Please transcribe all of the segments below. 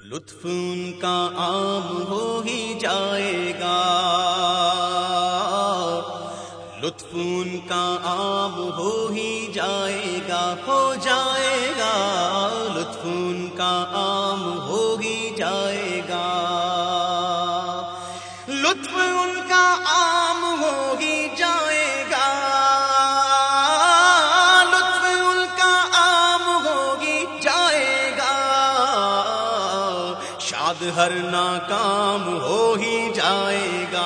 لطف ان کا عام ہو ہی جائے گا، لطف ان کا عام ہو ہی جائے گا، ہو جائے گا، لطف ان کا عام ہو ہی جائے گا، لطف ان کا عام ہو ہی جائے گا، لطف ان کا عام ہو ہی جائے گا، شاد ہر ناکام ہو ہی جائے گا،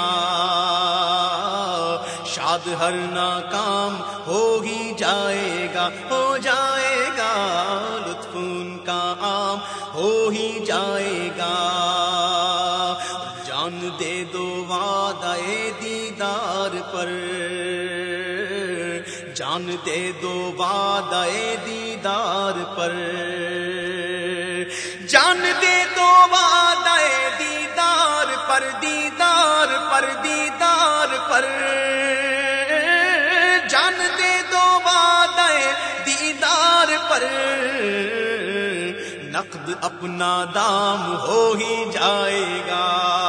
شاد ہر ناکام ہو ہی جائے گا، ہو جائے گا، لطف ان کا عام ہو ہی جائے گا، جان دے دو وعدہ دیدار پر، جان دے دو وعدہ دیدار پر، جان دے دو وعدہ دیدار پر، دیدار پر، دیدار پر، جان دے دو وعدہ دیدار پر، نقد اپنا دام ہو ہی جائے گا،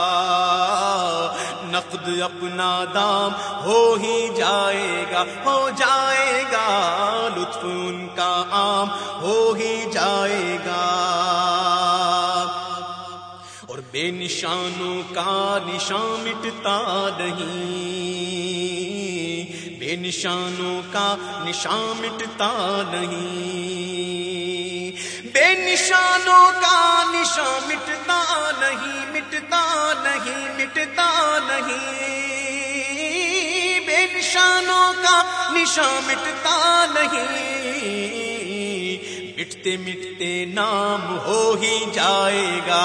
نقد اپنا دام ہو ہی جائے گا، ہو جائے گا، لطف ان کا عام ہو ہی جائے گا، اور بے نشانوں کا نشان مٹتا نہیں، بے نشانوں کا نشان مٹتا نہیں، بے نشانوں کا نشان مٹتا نہیں، مٹتا نہیں، مٹتا نہیں، بے نشانوں کا نشان مٹتا نہیں، مٹتے مٹتے نام ہو ہی جائے گا،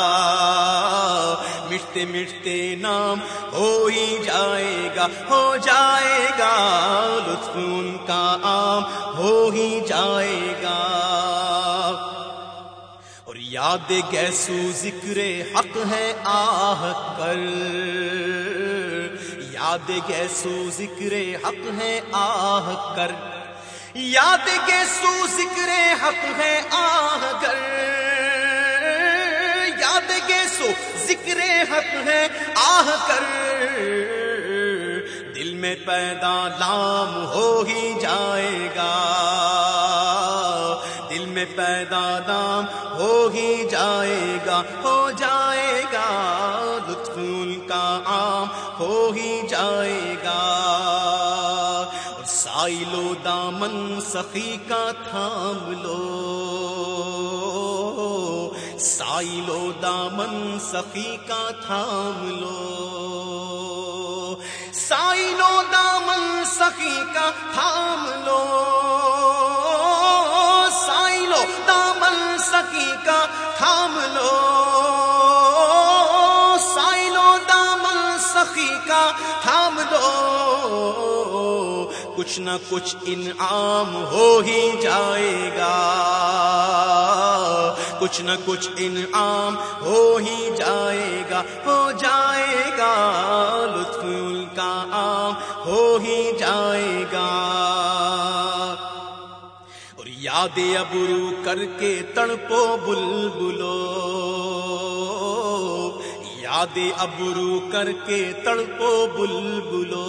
مٹتے مٹتے نام ہو ہی جائے گا، ہو جائے گا، لطف ان کا عام ہو ہی جائے گا، اور یاد گیسو ذکر حق ہے آہ کر، یاد گیسو ذکر حق ہے آہ کر، یاد گیسو ذکر حق ہے آہ کر، یاد گیسو ذکر حق ہے آہ کر، دل میں پیدا نام ہو ہی جائے گا، دل میں پیدا نام ہو ہی جائے گا، ہو جائے گا، لطف ان کا عام ہو ہی جائے گا، سائلو دامن سخی کا تھام لو، سائلو دامن سخی کا تھام لو، سائلو دامن سخی کا تھام لو، سائلو دامن سخی کا تھام لو، سائلو دامن سخی کا تھام لو، کچھ نہ کچھ انعام ہو ہی جائے گا، کچھ نہ کچھ انعام ہو ہی جائے گا، ہو جائے گا، لطف ان کا عام ہو ہی جائے گا، اور یاد ابرو کر کے تڑپو بلبلو، یاد ابرو کر کے تڑپو بلبلو،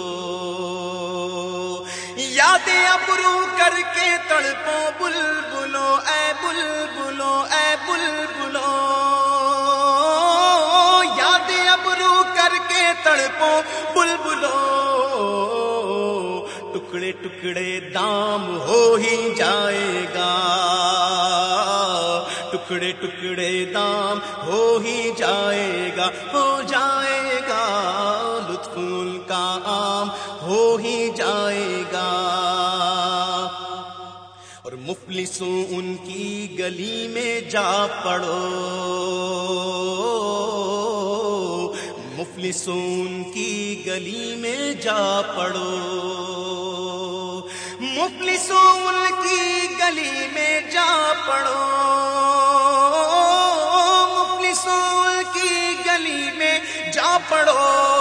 یاد ابرو کر کے تڑپو بلبلو، اے بلبلو، اے بلبلو، یاد ابرو کر کے تڑپو بلبلو، ٹکڑے ٹکڑے دام ہو ہی جائے گا، ٹکڑے ٹکڑے دام ہو ہی جائے گا، ہو جائے گا، لطف ان کا عام ہو ہی جائے گا، اور مفلسوں ان کی گلی میں جا پڑو، مفلسوں ان کی گلی میں جا پڑو، مفلسوں ان کی گلی میں جا پڑو، مفلسوں ان کی گلی میں جا پڑو،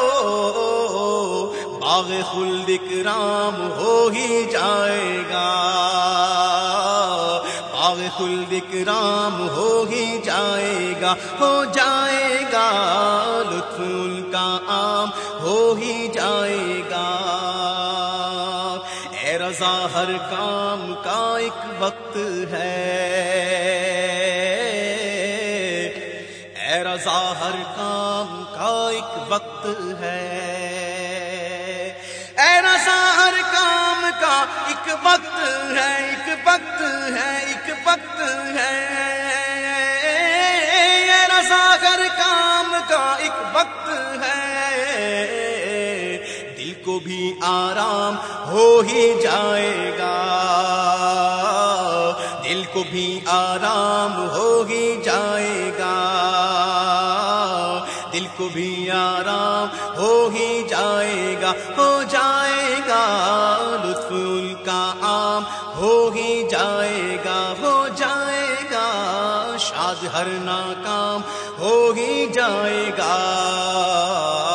باغ خلد اکرام ہو ہی جائے گا، باغ خلد اکرام ہو ہی جائے گا، ہو جائے گا، لطف ان کا عام ہو ہی جائے گا۔ اے رضا ہر کام کا ایک وقت ہے، اے رضا ہر کام کا ایک وقت ہے، اے رضا ہر کام کا ایک وقت ہے، ایک وقت ہے، ایک وقت ہے، اے رضا ہر کام کا ایک وقت ہے، دل کو بھی آرام ہو ہی جائے گا، دل کو بھی آرام ہو ہی جائے گا، دل کو بھی آرام ہو ہی جائے گا، ہو جائے گا، لطف ان کا عام ہو ہی جائے گا، ہو جائے گا، شاد ہر ناکام ہو ہی جائے گا۔